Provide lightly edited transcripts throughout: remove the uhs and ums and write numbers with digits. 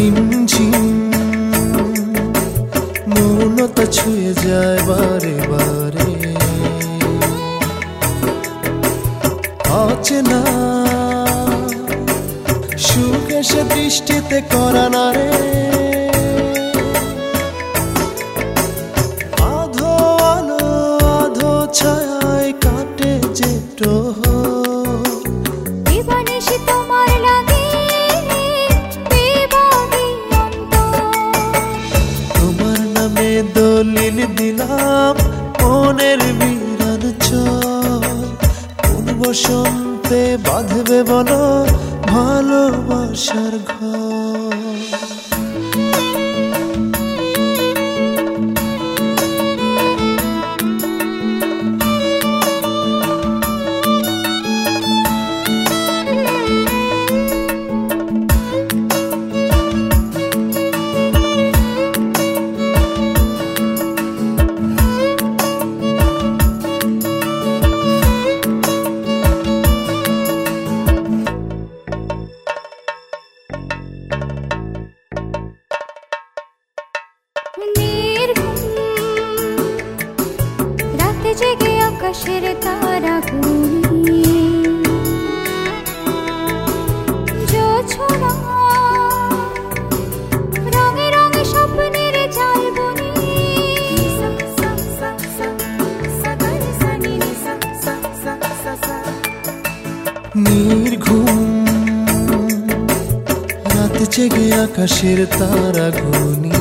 রিমঝিম মৌনতা ছুঁয়ে যায় বারে বারে, অচেনা সুখ এসে দৃষ্টিতে করা না রে। আধো আলো আধো ছায়ায় কাটে যে দিবানিশি তোমার লাগে বিবাদী তোমার নামে দলিল দিলাম মনের বিরান চল। কোন বসন্তে বাঁধবে বলো ভালোবাসার ঘর। রাতে জেগে আকাশের তারা গুনি জোছনা রঙে রঙে স্বপ্নের জাল বুনি। নির্ঘুম রাতে জেগে আকাশের তারা গুনি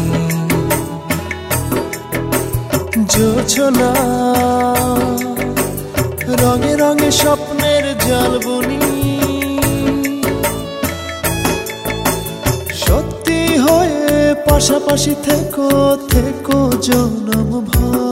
জোছনা রঙে রঙে স্বপ্নের জাল বুনি। সত্যি হয়ে পাশাপাশি থেকো থেকো জনম ভর।